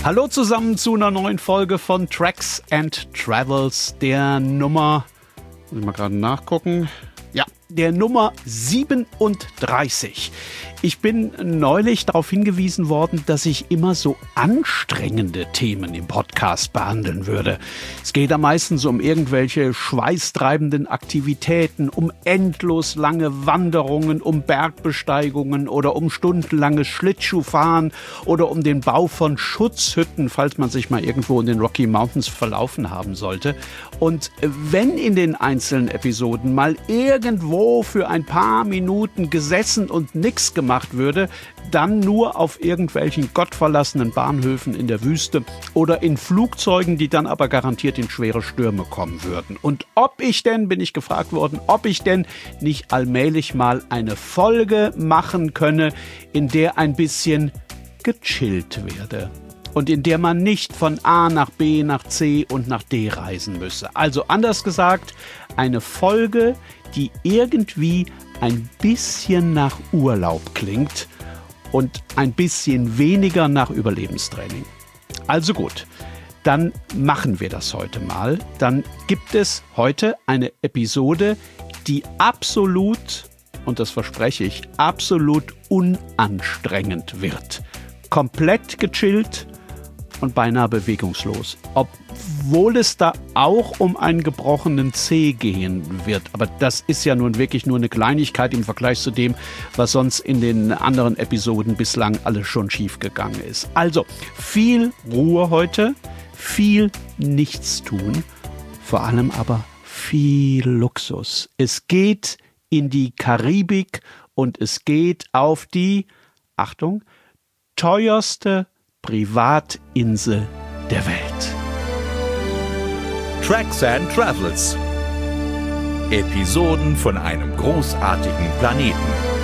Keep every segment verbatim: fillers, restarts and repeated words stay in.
Hallo zusammen zu einer neuen Folge von Tracks and Travels, der Nummer, muss ich mal gerade nachgucken, ja, der Nummer siebenunddreißig. Ich bin neulich darauf hingewiesen worden, dass ich immer so anstrengende Themen im Podcast behandeln würde. Es geht da meistens um irgendwelche schweißtreibenden Aktivitäten, um endlos lange Wanderungen, um Bergbesteigungen oder um stundenlanges Schlittschuhfahren oder um den Bau von Schutzhütten, falls man sich mal irgendwo in den Rocky Mountains verlaufen haben sollte. Und wenn in den einzelnen Episoden mal irgendwo für ein paar Minuten gesessen und nichts gemacht würde, dann nur auf irgendwelchen gottverlassenen Bahnhöfen in der Wüste oder in Flugzeugen, die dann aber garantiert in schwere Stürme kommen würden. Und ob ich denn, bin ich gefragt worden, ob ich denn nicht allmählich mal eine Folge machen könne, in der ein bisschen gechillt werde. Und in der man nicht von A nach B, nach C und nach D reisen müsse. Also anders gesagt, eine Folge, die irgendwie ein bisschen nach Urlaub klingt und ein bisschen weniger nach Überlebenstraining. Also gut, dann machen wir das heute mal. Dann gibt es heute eine Episode, die absolut, und das verspreche ich, absolut unanstrengend wird. Komplett gechillt und beinahe bewegungslos. Obwohl es da auch um einen gebrochenen Zeh gehen wird. Aber das ist ja nun wirklich nur eine Kleinigkeit im Vergleich zu dem, was sonst in den anderen Episoden bislang alles schon schief gegangen ist. Also viel Ruhe heute, viel Nichtstun, vor allem aber viel Luxus. Es geht in die Karibik und es geht auf die, Achtung, teuerste Privatinsel der Welt. Tracks and Travels. Episoden von einem großartigen Planeten.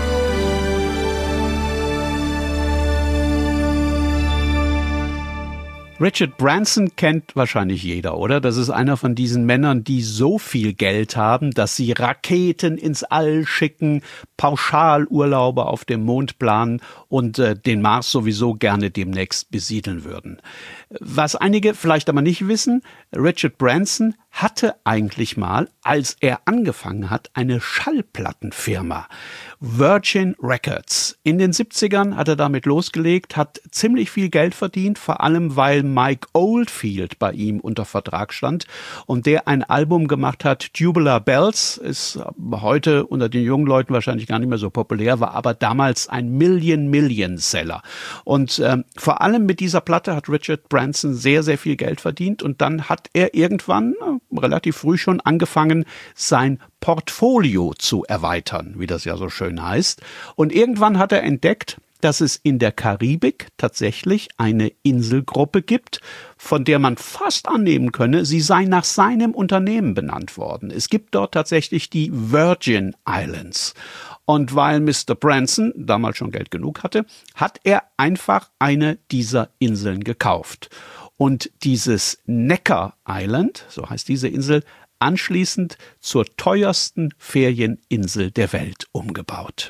Richard Branson kennt wahrscheinlich jeder, oder? Das ist einer von diesen Männern, die so viel Geld haben, dass sie Raketen ins All schicken, Pauschalurlaube auf dem Mond planen und äh, den Mars sowieso gerne demnächst besiedeln würden. Was einige vielleicht aber nicht wissen, Richard Branson hatte eigentlich mal, als er angefangen hat, eine Schallplattenfirma, Virgin Records. In den siebzigern hat er damit losgelegt, hat ziemlich viel Geld verdient, vor allem weil Mike Oldfield bei ihm unter Vertrag stand und der ein Album gemacht hat, Tubular Bells, ist heute unter den jungen Leuten wahrscheinlich gar nicht mehr so populär, war aber damals ein Million-Million-Seller. Und ähm, vor allem mit dieser Platte hat Richard Branson sehr, sehr viel Geld verdient und dann hat er irgendwann äh, relativ früh schon angefangen, sein Portfolio zu erweitern, wie das ja so schön heißt. Und irgendwann hat er entdeckt, dass es in der Karibik tatsächlich eine Inselgruppe gibt, von der man fast annehmen könne, sie sei nach seinem Unternehmen benannt worden. Es gibt dort tatsächlich die Virgin Islands. Und weil Mister Branson damals schon Geld genug hatte, hat er einfach eine dieser Inseln gekauft. Und dieses Necker Island, so heißt diese Insel, anschließend zur teuersten Ferieninsel der Welt umgebaut.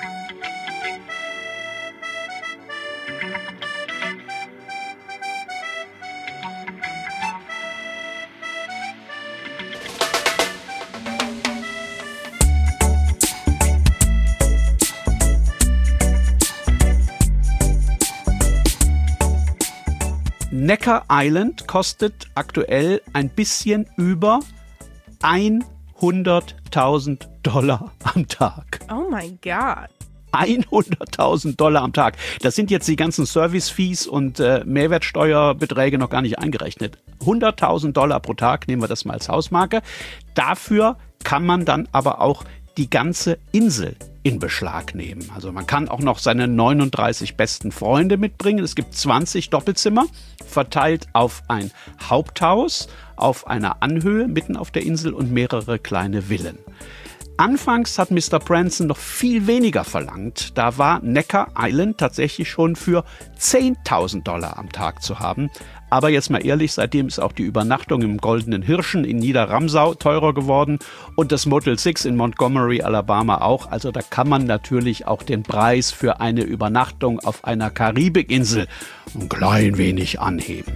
Necker Island kostet aktuell ein bisschen über hunderttausend Dollar am Tag. Oh my God. hunderttausend Dollar am Tag. Das sind jetzt die ganzen Service-Fees und äh, Mehrwertsteuerbeträge noch gar nicht eingerechnet. hunderttausend Dollar pro Tag, nehmen wir das mal als Hausmarke. Dafür kann man dann aber auch die ganze Insel in Beschlag nehmen. Also man kann auch noch seine neununddreißig besten Freunde mitbringen. Es gibt zwanzig Doppelzimmer, verteilt auf ein Haupthaus, auf einer Anhöhe mitten auf der Insel und mehrere kleine Villen. Anfangs hat Mister Branson noch viel weniger verlangt. Da war Necker Island tatsächlich schon für zehntausend Dollar am Tag zu haben. Aber jetzt mal ehrlich, seitdem ist auch die Übernachtung im Goldenen Hirschen in Niederramsau teurer geworden und das Motel Six in Montgomery, Alabama auch. Also da kann man natürlich auch den Preis für eine Übernachtung auf einer Karibikinsel ein klein wenig anheben.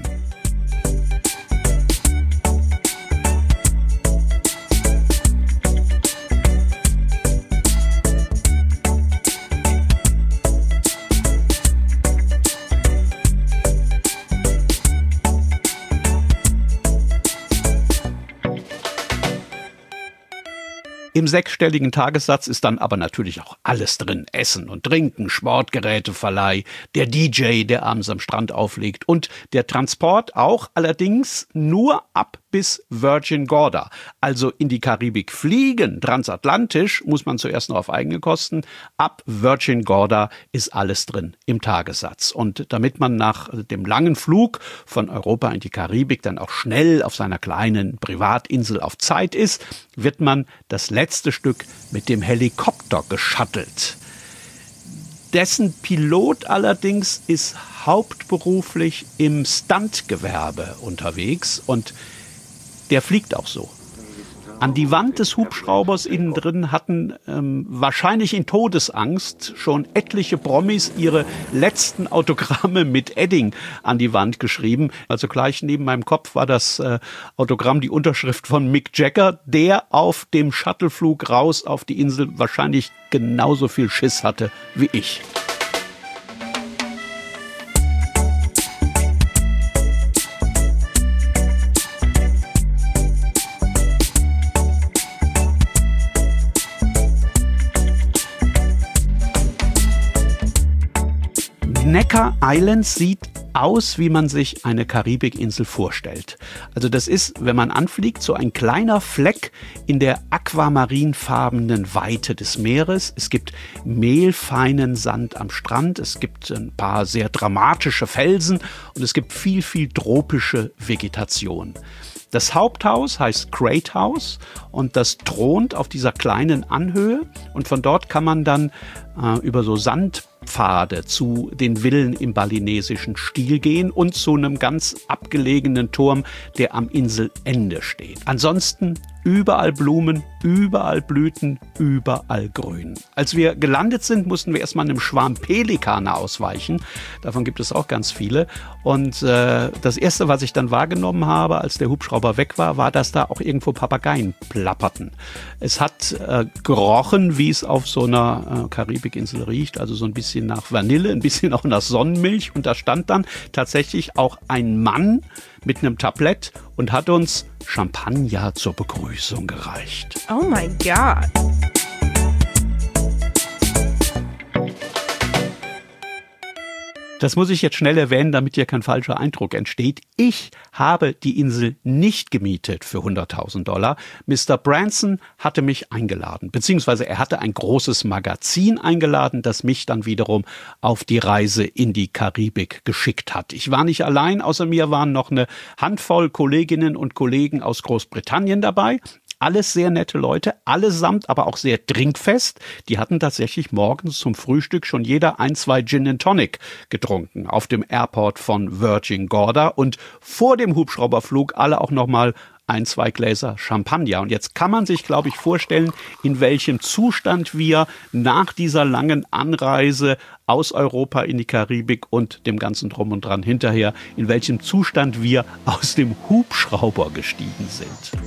Im sechsstelligen Tagessatz ist dann aber natürlich auch alles drin. Essen und Trinken, Sportgeräteverleih, der D J, der abends am Strand auflegt und der Transport auch allerdings nur ab bis Virgin Gorda. Also in die Karibik fliegen, transatlantisch, muss man zuerst noch auf eigene Kosten. Ab Virgin Gorda ist alles drin im Tagessatz. Und damit man nach dem langen Flug von Europa in die Karibik dann auch schnell auf seiner kleinen Privatinsel auf Zeit ist, wird man das letzte Stück mit dem Helikopter geschattelt. Dessen Pilot allerdings ist hauptberuflich im Stuntgewerbe unterwegs und der fliegt auch so. An die Wand des Hubschraubers innen drin hatten ähm, wahrscheinlich in Todesangst schon etliche Promis ihre letzten Autogramme mit Edding an die Wand geschrieben. Also gleich neben meinem Kopf war das äh, Autogramm, die Unterschrift von Mick Jagger, der auf dem Shuttleflug raus auf die Insel wahrscheinlich genauso viel Schiss hatte wie ich. Necker Island sieht aus, wie man sich eine Karibikinsel vorstellt. Also das ist, wenn man anfliegt, so ein kleiner Fleck in der aquamarinfarbenen Weite des Meeres. Es gibt mehlfeinen Sand am Strand, es gibt ein paar sehr dramatische Felsen und es gibt viel, viel tropische Vegetation. Das Haupthaus heißt Great House und das thront auf dieser kleinen Anhöhe und von dort kann man dann äh, über so Sandpfade zu den Villen im balinesischen Stil gehen und zu einem ganz abgelegenen Turm, der am Inselende steht. Ansonsten überall Blumen, überall Blüten, überall Grün. Als wir gelandet sind, mussten wir erstmal einem Schwarm Pelikane ausweichen. Davon gibt es auch ganz viele. Und äh, das Erste, was ich dann wahrgenommen habe, als der Hubschrauber weg war, war, dass da auch irgendwo Papageien plapperten. Es hat äh, gerochen, wie es auf so einer äh, Karibikinsel riecht, also so ein bisschen nach Vanille, ein bisschen auch nach Sonnenmilch. Und da stand dann tatsächlich auch ein Mann mit einem Tablett und hat uns Champagner zur Begrüßung gereicht. Oh my God. Das muss ich jetzt schnell erwähnen, damit hier kein falscher Eindruck entsteht. Ich habe die Insel nicht gemietet für hunderttausend Dollar. Mister Branson hatte mich eingeladen, beziehungsweise er hatte ein großes Magazin eingeladen, das mich dann wiederum auf die Reise in die Karibik geschickt hat. Ich war nicht allein, außer mir waren noch eine Handvoll Kolleginnen und Kollegen aus Großbritannien dabei. Alles sehr nette Leute, allesamt aber auch sehr trinkfest. Die hatten tatsächlich morgens zum Frühstück schon jeder ein, zwei Gin and Tonic getrunken auf dem Airport von Virgin Gorda und vor dem Hubschrauberflug alle auch nochmal ein, zwei Gläser Champagner. Und jetzt kann man sich, glaube ich, vorstellen, in welchem Zustand wir nach dieser langen Anreise aus Europa in die Karibik und dem ganzen Drum und Dran hinterher, in welchem Zustand wir aus dem Hubschrauber gestiegen sind.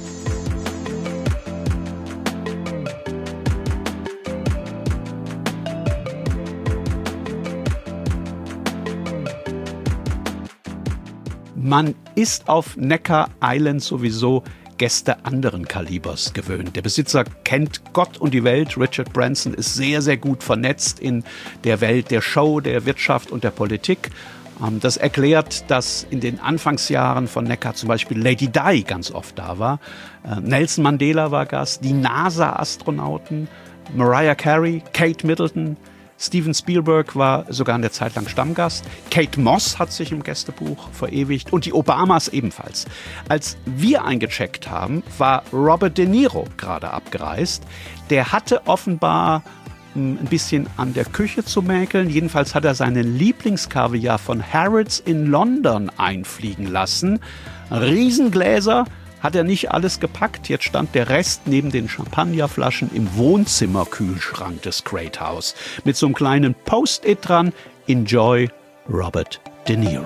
Man ist auf Necker Island sowieso Gäste anderen Kalibers gewöhnt. Der Besitzer kennt Gott und die Welt. Richard Branson ist sehr, sehr gut vernetzt in der Welt der Show, der Wirtschaft und der Politik. Das erklärt, dass in den Anfangsjahren von Necker zum Beispiel Lady Di ganz oft da war. Nelson Mandela war Gast, die NASA-Astronauten, Mariah Carey, Kate Middleton, Steven Spielberg war sogar eine Zeit lang Stammgast. Kate Moss hat sich im Gästebuch verewigt und die Obamas ebenfalls. Als wir eingecheckt haben, war Robert De Niro gerade abgereist. Der hatte offenbar ein bisschen an der Küche zu mäkeln. Jedenfalls hat er seinen Lieblingskaviar von Harrods in London einfliegen lassen. Riesengläser. Hat er nicht alles gepackt. Jetzt stand der Rest neben den Champagnerflaschen im Wohnzimmerkühlschrank des Great House. Mit so einem kleinen Post-it dran. Enjoy Robert De Niro.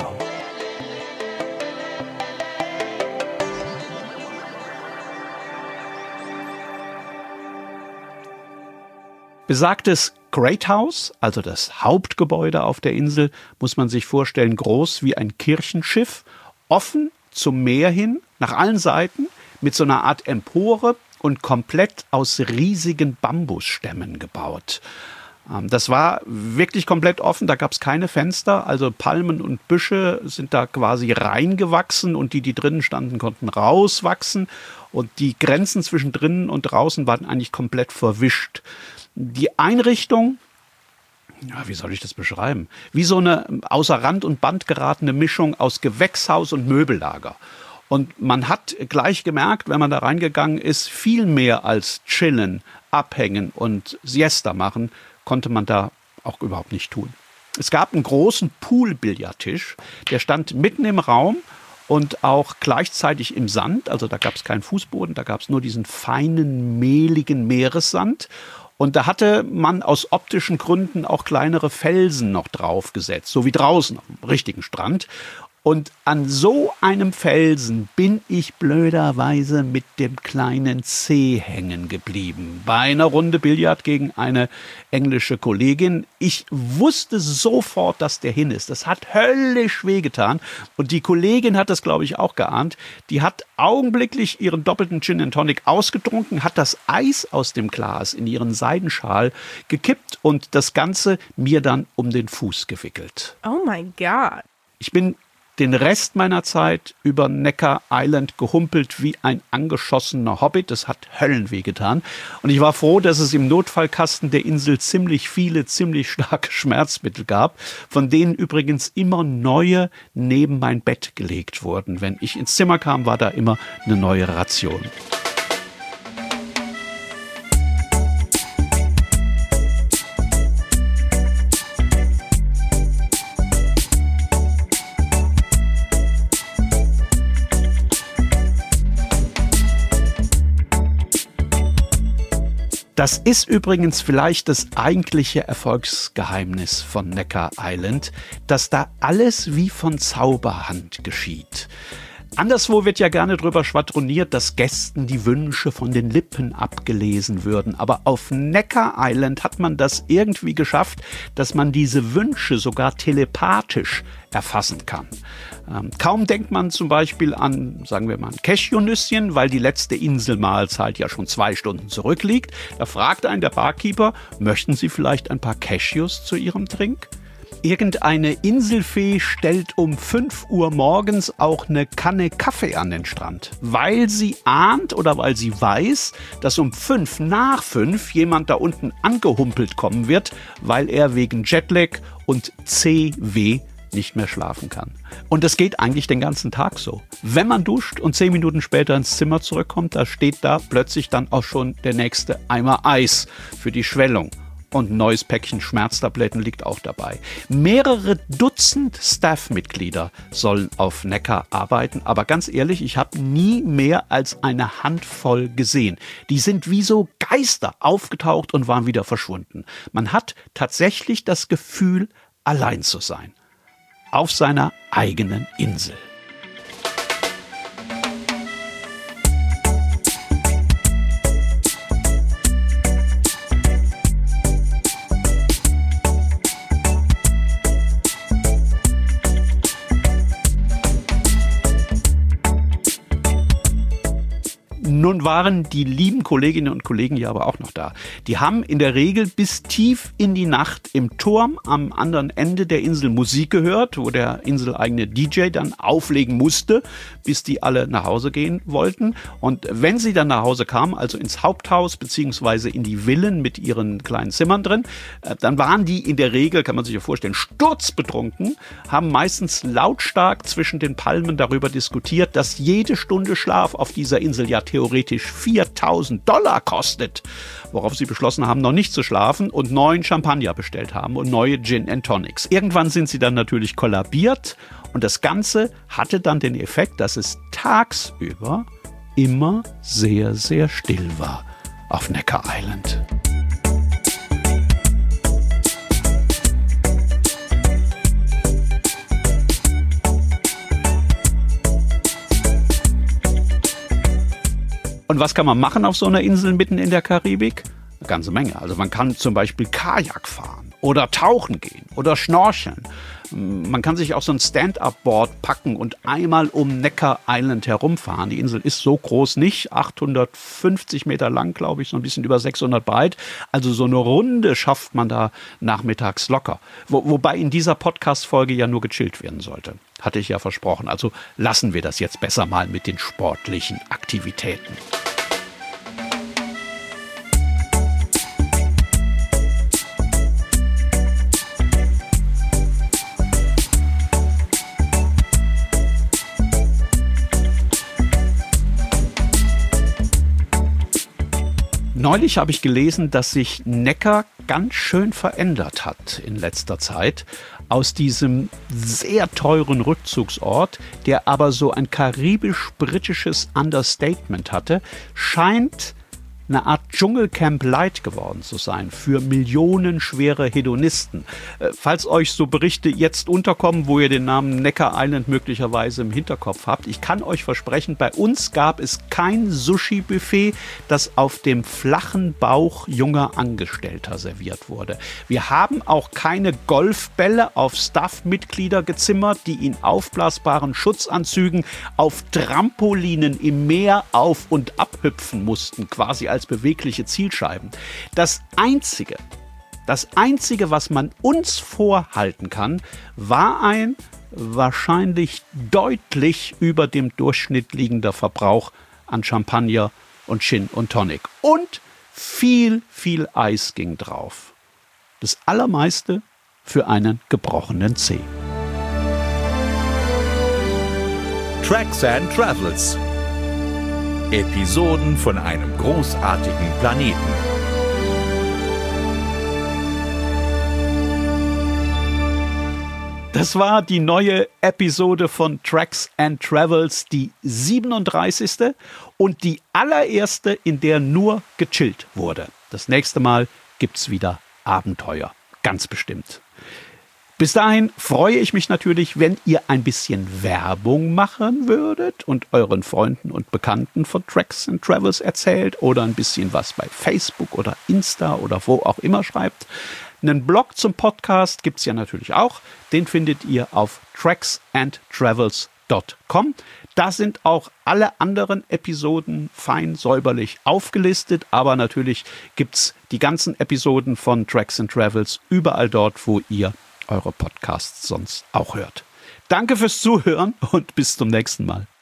Besagtes Great House, also das Hauptgebäude auf der Insel, muss man sich vorstellen, groß wie ein Kirchenschiff, offen zum Meer hin, nach allen Seiten, mit so einer Art Empore und komplett aus riesigen Bambusstämmen gebaut. Das war wirklich komplett offen, da gab es keine Fenster, also Palmen und Büsche sind da quasi reingewachsen und die, die drinnen standen, konnten rauswachsen und die Grenzen zwischen drinnen und draußen waren eigentlich komplett verwischt. Die Einrichtung, ja, wie soll ich das beschreiben? Wie so eine außer Rand und Band geratene Mischung aus Gewächshaus und Möbellager. Und man hat gleich gemerkt, wenn man da reingegangen ist, viel mehr als chillen, abhängen und Siesta machen, konnte man da auch überhaupt nicht tun. Es gab einen großen Pool-Billardtisch, der stand mitten im Raum und auch gleichzeitig im Sand. Also da gab es keinen Fußboden, da gab es nur diesen feinen, mehligen Meeressand. Und da hatte man aus optischen Gründen auch kleinere Felsen noch draufgesetzt, so wie draußen auf dem richtigen Strand. Und an so einem Felsen bin ich blöderweise mit dem kleinen Zeh hängen geblieben. Bei einer Runde Billard gegen eine englische Kollegin. Ich wusste sofort, dass der hin ist. Das hat höllisch wehgetan. Und die Kollegin hat das, glaube ich, auch geahnt. Die hat augenblicklich ihren doppelten Gin and Tonic ausgetrunken, hat das Eis aus dem Glas in ihren Seidenschal gekippt und das Ganze mir dann um den Fuß gewickelt. Oh my God. Ich bin den Rest meiner Zeit über Necker Island gehumpelt wie ein angeschossener Hobbit. Das hat Höllenweh getan. Und ich war froh, dass es im Notfallkasten der Insel ziemlich viele, ziemlich starke Schmerzmittel gab, von denen übrigens immer neue neben mein Bett gelegt wurden. Wenn ich ins Zimmer kam, war da immer eine neue Ration. Das ist übrigens vielleicht das eigentliche Erfolgsgeheimnis von Necker Island, dass da alles wie von Zauberhand geschieht. Anderswo wird ja gerne drüber schwadroniert, dass Gästen die Wünsche von den Lippen abgelesen würden. Aber auf Necker Island hat man das irgendwie geschafft, dass man diese Wünsche sogar telepathisch erfassen kann. Ähm, kaum denkt man zum Beispiel an, sagen wir mal, ein Cashewnüsschen, weil die letzte Inselmahlzeit ja schon zwei Stunden zurückliegt. Da fragt einen der Barkeeper, möchten Sie vielleicht ein paar Cashews zu Ihrem Drink? Irgendeine Inselfee stellt um fünf Uhr morgens auch eine Kanne Kaffee an den Strand, weil sie ahnt oder weil sie weiß, dass um fünf nach fünf jemand da unten angehumpelt kommen wird, weil er wegen Jetlag und C W nicht mehr schlafen kann. Und das geht eigentlich den ganzen Tag so. Wenn man duscht und zehn Minuten später ins Zimmer zurückkommt, da steht da plötzlich dann auch schon der nächste Eimer Eis für die Schwellung. Und ein neues Päckchen Schmerztabletten liegt auch dabei. Mehrere Dutzend Staff-Mitglieder sollen auf Necker arbeiten. Aber ganz ehrlich, ich habe nie mehr als eine Handvoll gesehen. Die sind wie so Geister aufgetaucht und waren wieder verschwunden. Man hat tatsächlich das Gefühl, allein zu sein. Auf seiner eigenen Insel. Nun dann waren die lieben Kolleginnen und Kollegen ja aber auch noch da. Die haben in der Regel bis tief in die Nacht im Turm am anderen Ende der Insel Musik gehört, wo der inseleigene D J dann auflegen musste, bis die alle nach Hause gehen wollten. Und wenn sie dann nach Hause kamen, also ins Haupthaus beziehungsweise in die Villen mit ihren kleinen Zimmern drin, dann waren die in der Regel, kann man sich ja vorstellen, sturzbetrunken, haben meistens lautstark zwischen den Palmen darüber diskutiert, dass jede Stunde Schlaf auf dieser Insel ja theoretisch viertausend Dollar kostet, worauf sie beschlossen haben, noch nicht zu schlafen und neuen Champagner bestellt haben und neue Gin and Tonics. Irgendwann sind sie dann natürlich kollabiert und das Ganze hatte dann den Effekt, dass es tagsüber immer sehr, sehr still war auf Necker Island. Und was kann man machen auf so einer Insel mitten in der Karibik? Eine ganze Menge. Also man kann zum Beispiel Kajak fahren oder tauchen gehen oder schnorcheln. Man kann sich auch so ein Stand-up-Board packen und einmal um Necker Island herumfahren. Die Insel ist so groß nicht, achthundertfünfzig Meter lang, glaube ich, so ein bisschen über sechshundert breit. Also so eine Runde schafft man da nachmittags locker. Wo, wobei in dieser Podcast-Folge ja nur gechillt werden sollte. Hatte ich ja versprochen. Also lassen wir das jetzt besser mal mit den sportlichen Aktivitäten. Neulich habe ich gelesen, dass sich Necker ganz schön verändert hat in letzter Zeit. Aus diesem sehr teuren Rückzugsort, der aber so ein karibisch-britisches Understatement hatte, scheint eine Art Dschungelcamp Light geworden zu sein für millionenschwere Hedonisten. Äh, falls euch so Berichte jetzt unterkommen, wo ihr den Namen Necker Island möglicherweise im Hinterkopf habt, ich kann euch versprechen, bei uns gab es kein Sushi-Buffet, das auf dem flachen Bauch junger Angestellter serviert wurde. Wir haben auch keine Golfbälle auf Staff-Mitglieder gezimmert, die in aufblasbaren Schutzanzügen auf Trampolinen im Meer auf- und abhüpfen mussten, quasi als bewegliche Zielscheiben. Das Einzige, das Einzige, was man uns vorhalten kann, war ein wahrscheinlich deutlich über dem Durchschnitt liegender Verbrauch an Champagner und Gin und Tonic. Und viel, viel Eis ging drauf. Das Allermeiste für einen gebrochenen Zeh. Tracks and Travels. Episoden von einem großartigen Planeten. Das war die neue Episode von Tracks and Travels, die siebenunddreißigste und die allererste, in der nur gechillt wurde. Das nächste Mal gibt's wieder Abenteuer, ganz bestimmt. Bis dahin freue ich mich natürlich, wenn ihr ein bisschen Werbung machen würdet und euren Freunden und Bekannten von Tracks and Travels erzählt oder ein bisschen was bei Facebook oder Insta oder wo auch immer schreibt. Einen Blog zum Podcast gibt es ja natürlich auch. Den findet ihr auf tracks and travels dot com. Da sind auch alle anderen Episoden fein säuberlich aufgelistet, aber natürlich gibt es die ganzen Episoden von Tracks and Travels überall dort, wo ihr eure Podcasts sonst auch hört. Danke fürs Zuhören und bis zum nächsten Mal.